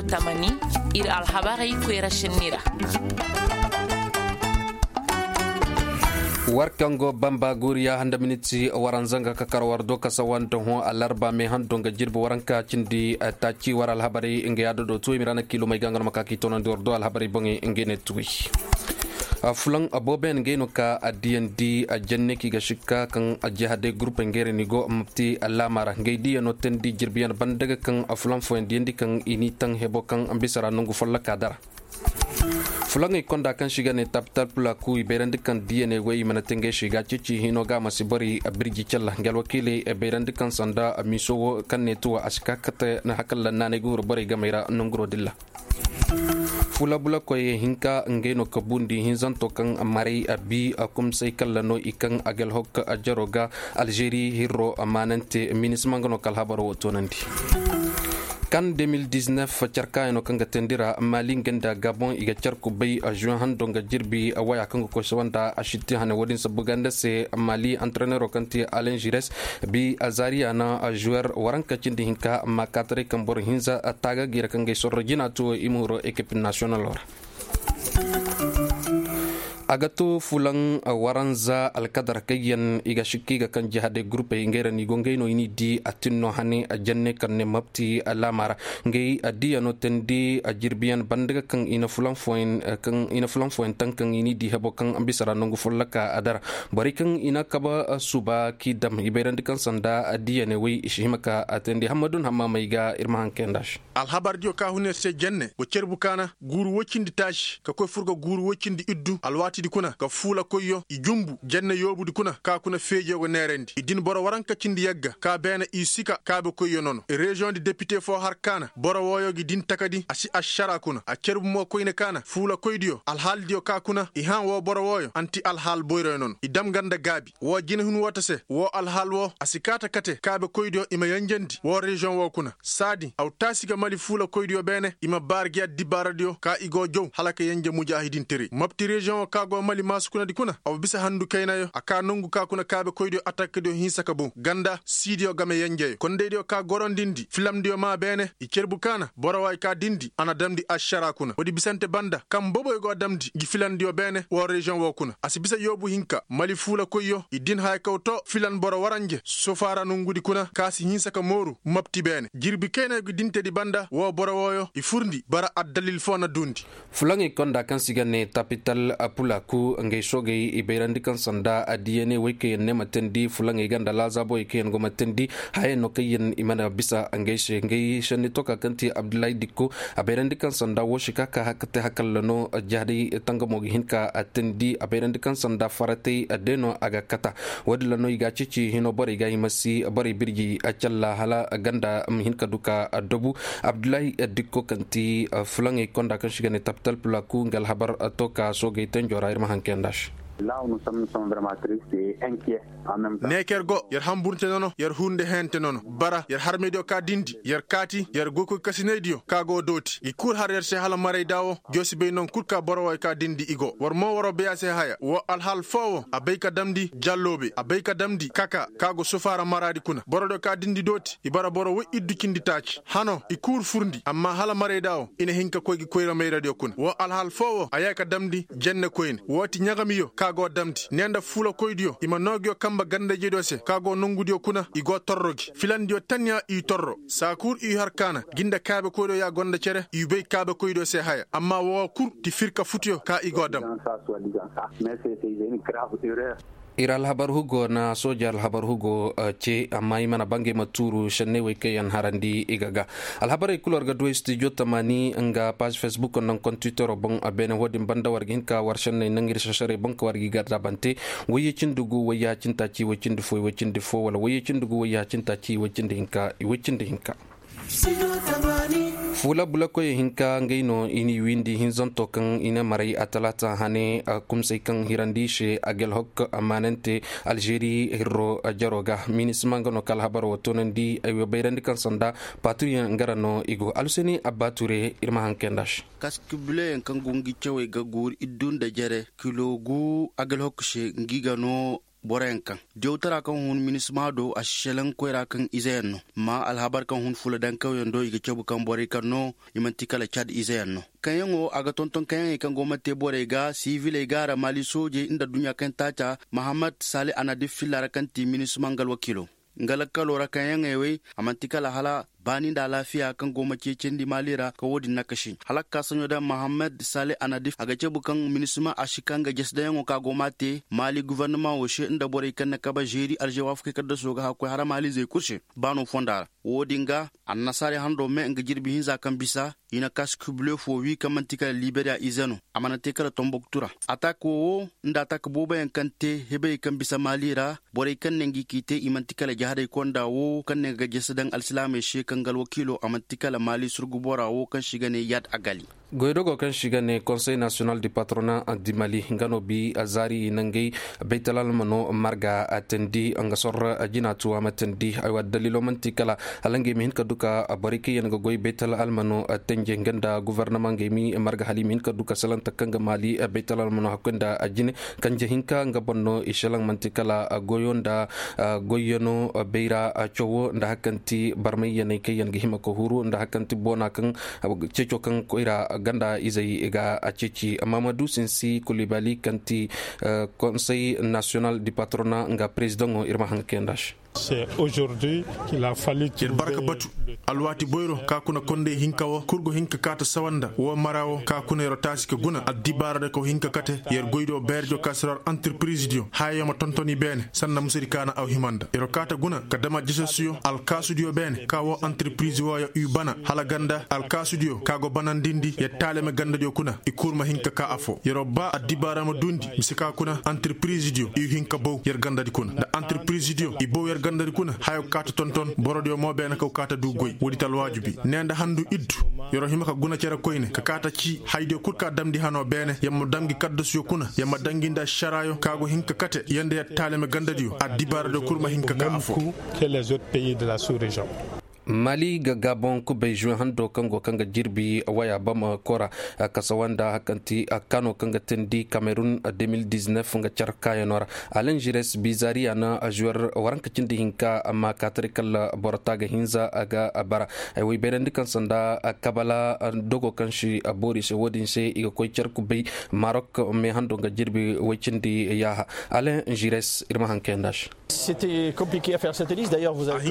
tamani ir alhabarai kwera shinira. warkango bamba guriya handa miniti waranzanga kakarwar doka sawan ho alarba me handonga jirbo waranka cindi tachi waral habari inge yado to mirana kilo mai gangar makaki tonan do al habari bonge inge ne tuwi fulan aboben ngeno ka adnd ajanne ki ga shikka kan ajihade groupe ngere ni go mti alamara ngedi no tendi jirbiyan bandaga kan fulan fo endi kan ini tang hebo kan ambisara nungu folla kadara fulangi konda kan shiga ne taptal pula ku iberandi kan dna way mana tenge shiga cici hino ga masibari abirji challa ngal wakile iberandi kan sanda miso kan ne tuwa aska kata na hakalla nane guru bari gamira nungro dilla fula bula ko hinka ngeno kabundi hinzanto kan amari abi akum sai kallano ikan agel hokka ajaroga algerie hiro amanante minismangano kalhabaro tonandi kan 2019 charka eno kanga tendira mali ngenda gabon iga charku bay a juin handonga jirbi awaya kanga ko sawanda ashiti hane wodin sabuganda se mali entraîneur kanti Alain Gires bi azaria na joueur waranka cindi hinka makatre kambor hinza ataga gira kanga sorrojina to imuro équipe nationale agato fulang waranza alkadar kayan iga shikiga kan jihade groupe ngera ni gongeno ini di atinno hane ajanne kan ne mapti alamara ngei adia no tendi ajirbian bandaga kan ina fulang foin tan kan ini di habo kan ambisara nongu fullaka adar bari kan ina kaba suba kidam iberandi kan sanda adia ne wi ishimaka atendi hamadun hamma maiga irman kendash alhabar dio ka hunne se jenne bo cerbukana guru wocindi tash ka koy furgo guru wocindi iddu alwati di kuna ka fula koyo i jumbu jenne yobu di kuna ka kuna feejo go nerendi idin boro waranka cindi yagga ka bena i sika ka be koyo nono e région di député fo harkana boro woyo gi din takadi asi ashara kuna a cerbu mo koyne kana fula koydio alhal dio ka kuna i han wo boro woyo anti alhal boyro non i dam ganda gabi wo jine hun wotase wo alhal wo asikata kate ka be koydio ima yanjandi wo région wo kuna sadi aw tasika mali fula koydio bene ima bargia di baradio ka igo jow halaka yanje mujahidin tere mapti région ka go mali masukuna di kuna aw bisa handu kaynayo aka nongu ka kuna kabe koydio attaque dio hinsaka bo ganda sidio game yenje konde dio ka gorondindi filam dio ma bene i cerbu kana boraway ka dindi ana damdi ashara kuna wodi bisante banda kam boboy go damdi gi filan dio bene wo region wo kuna asibisa yobu hinka mali fula koyo i din hay kawto filan boro waranje sofara nongudi kuna kasi hinsaka moru mapti bene jirbi kayna go dinte di banda wo borowoyo i furndi bara addalil fona dundi fulangi konda kan sigane capital apula ku ngay sogay iberandi kan sanda adiyene weke ne matendi fulangi ganda lazabo ike ngo matendi haye no kayen imana bisa angayshe ngay shani toka kanti Abdullahi Dikko aberandi kan sanda woshika ka hakate hakallano jahdi tangamo hinka atendi aberandi kan sanda farate adeno aga kata wadlano iga cici hino bari ga himasi bari birji achalla hala ganda hinka duka adobu Abdullahi Dikko kanti fulangi konda kan shigane taptal pulaku ngal habar toka sogay tenjora irma hankendash. Là où nous sommes vraiment tristes et inquiets en même temps. Nekergo yer hamburte nono yer hunde hente nono bara yer harmedio ka dindi yer kati yer goko kasinedio ka go doti i kur har yer se hala mare dawo josi be non kur ka boro ka dindi igo war mo woro be ase haya wo al hal fowo abeyka damdi jallobe abeyka damdi kaka kago sofara maradi kuna boro do ka dindi doti i bara boro wo iddu kindi taci hano i kur furndi amma hala mare dawo ina hinka koygi koyra me radio kuna wo al hal fowo ayaka damdi jenne koyne woti nyagamiyo kago damdi nenda fula koydio ima nogyo kamba ganda jedose kago nongudio kuna igo torrogi filandio tanya i torro sakur i harkana ginda kabe koydo ya gonda cere i bey kabe koydo se haya amma wo kur ti firka futio ka igo dam iral habar hugo na soja al habar hugo ce amma imana bange maturu shanne weke yan harandi igaga al habar ikulor ga do studio tamani nga page facebook non kon twitter bon abene wodin banda wargin ka war shanne nangir shashare bon ka wargi gadda bante waye cindugu waya cinta ci wacindi fo wala waye cindugu waya cinta ci wacindi hinka fula bula ko hinka ngaino ini windi hinzonto kan ina marai atalata hane kumsai kan hirandishe agel hok amanante Algerie hiro jaroga minismangano kal habaro tonandi ay bayrandi kan sanda paturiyan ngarano igo aluseni abature irma hankendash kaskubule kan gungi cewe gagur idun da jere kilogu agel hok she ngigano boren kan deutara kan hun minisma do a shelen kwera kan izayanno ma alhabar kan hun fula dan kauyen do ige cebu kan bore kan no imantikala chad izayanno kayango aga tonton kayan kan gomate bore ga civil gara mali soje inda dunya kan tacha Muhammad Saleh Anadif filara kan ti minisma ngal wakilo ngalakalo rakayan ewe amantikala hala bani da lafiya kan goma keken di malira ka wodi nakashi halakka sanyo da Muhammad Saleh Anadif aga cebu kan minisma ashikan ga jesdayan ka gomate mali gouvernement woshe inda bore kan nakaba jeri aljawaf ka da soga ha ko hara mali zai kurshe bano fondara wodinga annasare hando me nga jirbi hinza kan bisa ina casque bleu fo wi kamantika Liberia izano amanate kala Tombouctou atako nda atak boba yan kante hebe kan bisa malira bore kan nengi kite imantika la jahade konda wo kan ne ga jesdan alislam she kan gal wakilo amantika la mali surgu bora wo kan shigane yad agali goydogo kan shigane Conseil national du patronat du Mali ngano bi azari nangay beitalal mano marga atendi anga sorra jinatu amatendi aywa dalilo mantikala alange min kaduka bariki yan goy beital almano atenje nganda gouvernement ngemi marga halimin kaduka salanta kanga Mali beital almano hakenda ajine kanje hinka nga bonno ishalang mantikala goyonda goyono beira chowo nda hakanti barmay yan kay yan gihima ko huru nda hakanti bona kan cecho kan koira ganda izai ega achichi Mamadou Sinsi Koulibaly kanti Conseil national du patronat nga président Irma Hankendash. C'est aujourd'hui qu'il a fallu yer barka batu alwati boyro ka kuna konde hinkawo kurgo hinka kata sawanda wo marawo ka kuna yero tasike guna adibara ko hinka kate yer goydo berjo kasrar entreprise dio hayama tontoni bene sanna musiri kana aw himanda yero kata guna ka dama jisasiyo al kasudio bene ka wo entreprise wo ya ubana hala ganda al kasudio ka go banandindi ye taleme ganda dio kuna ikurma hinka ka afo yero ba adibara mo dundi misika kuna entreprise dio i hinka bo yer ganda di kuna da entreprise dio i bo yer gandari kuna hayo kata tonton borodio mo bena ko kata du goy wodi tal wajubi nenda handu iddu yoro himaka guna cera koyne ka kata ci hayde kurka damdi hano bene yammo damgi kaddo suyo kuna yamma danginda sharayo kago hinka kate yande ya taleme gandadiyo adibara do kurma hinka ka afo que les autres pays de la sous-région. Mali ga Gabon ku bai juin hando kango kanga jirbi waya bama kora kasawanda hakanti Kano kanga tendi Cameroon 2019 nga charka yanora Alain Gires Bizari ana joueur waranka cindi hinka amma katrikal bortaga hinza aga bara wi berendi kan sanda kabala dogo kanshi Boris wodin se iga koy charku bai Maroc me hando nga jirbi wicindi ya Alain Gires Irma Hankendash. C'était compliqué à faire cette liste d'ailleurs vous avez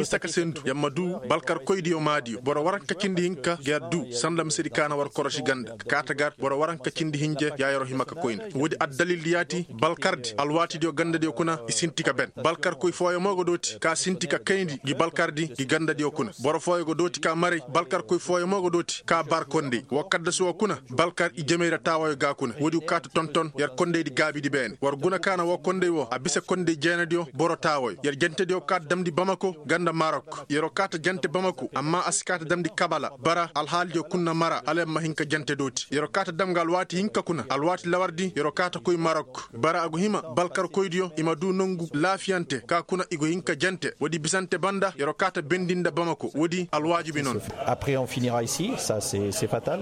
Balkar koydiyo maadiyo boro waranka cindi hinka gaddu sandam sedi kana war koroshi ganda kata gat boro waranka cindi hinje yayoro himaka koyne wodi addalil yati balkardi alwati dio ganda dio kuna isintika ben balkar koy foyo mogo doti ka sintika kayndi gi balkardi gi ganda dio kuna boro foyo go doti ka mari balkar koy foyo mogo doti ka bar konde wakadda so kuna balkar i jemeira tawayo ga kuna wodi kata tonton yar konde di gabi di ben war guna kana wo konde wo abise konde jena dio boro tawayo yar jente dio ka damdi Bamako ganda Maroc yero kata jente Bamako amma askata damdi Kabala bara alhaljo kunna mara alemma hinka jante doti yero kata damgal wati hinka kuna alwati lawardi yero kata koy Maroc bara ago hima balkar koydiyo ima du nongu lafiyante ka kuna igo hinka jante wodi bisante banda yero kata bendinda Bamako wodi alwajibi non. Après on finira ici, ça c'est fatal.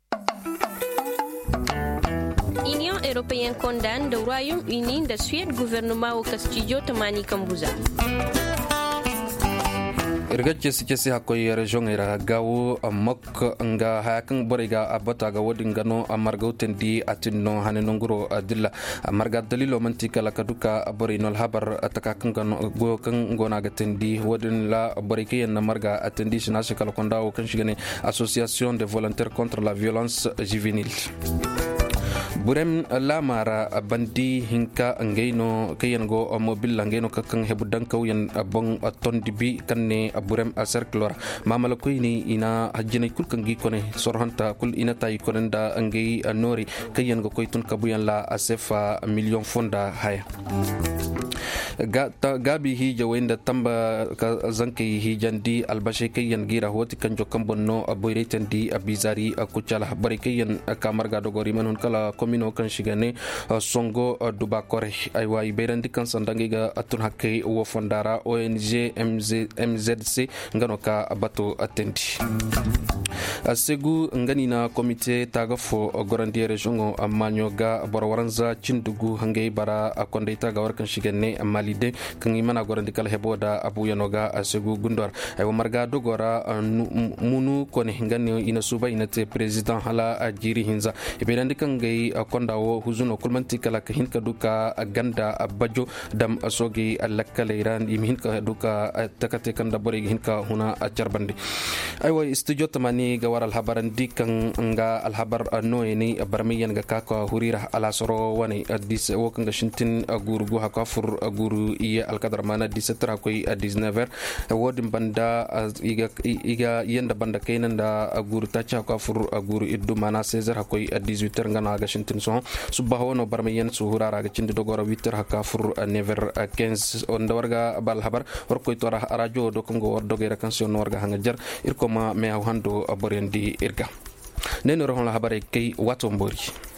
Union européenne condamne le Royaume-Uni de Suède gouvernement au Castillo Tamani Kambuza. irgacce si hakoy region ira gawo mok nga hakan boriga abata ga wodin gano amargauten di atinno haneno nguro dilla amarga dalilo mantika la kaduka borinol habar ataka kan gano go kan gona ga tendi wodin la borike na marga atendi sina se kala konda o kan shigene association de volontaires contre la violence juvénile. Burem lamara bandi hinka ngeno kayen go mobil ngeno kakang hebudan kaw yan abong tondi bi kanne burem circular mamala ko ini ina hajjina kul kangi kone sorhanta kul ina tay konenda ngi nori kayen go koytun kabuyan la asefa million fonda haya gabi hija wenda tamba ka zanke hijandi albashe kayan gira hoti kan jokan bonno boyretan di abizari kuchala bari kayan kamarga dogori man kala komino kan shigane songo dubakore aywa iberandi kan sandangi ga atun hakke wo fondara ONG MZC ngano ka bato atendi asegu ngani na komite tagafo gorandi region amanyo ga borwaranza cindugu hange bara akondeita ga warkan shigane malide kan imana gorandi kala heboda abu yanoga asegu gundor aywa marga dogora munu kone ngani ina suba ina te president hala ajiri hinza iberandi kan gai kondawo huzuno kulmanti kala ka hinka duka ganda bajo dam asogi alakale iran im hinka duka takate kan da bore hinka huna acharbandi aywa studio tamani ga waral habaran dikan nga alhabar noeni barmiyan ga kaka hurira ala soro wani dis wokan ga shintin gurgu haka fur guru iya alkadar mana disetra koy 19h wodin banda iga yenda banda kainan da guru tacha ka fur guru iddu mana 16h koy 18h ngana ga shintin so subaho no barmiyan su hurara ga cindi dogora 8h haka fur 9h15 on warga bal habar war koy tora radio do ko ngor dogera kansion warga hanga jar irkoma me hando borendi irga neno rohon habare kay wato mbori